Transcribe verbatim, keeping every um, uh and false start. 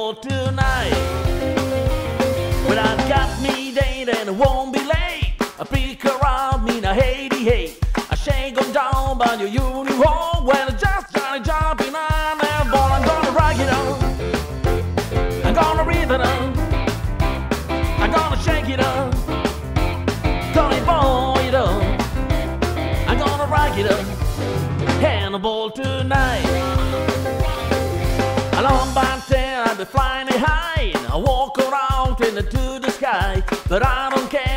cannibal tonight. When I got me date and it won't be late, I pick around me na Haiti hate. I shake on down by your uniform when it's just Johnny jumping on and born. I'm gonna rock it on, I'm gonna read it on, I'm gonna shake it on, Tony boy it on, I'm gonna rock it on, cannibal tonight. Along by ten, I'll be flying high. I walk around into the sky, but I don't care.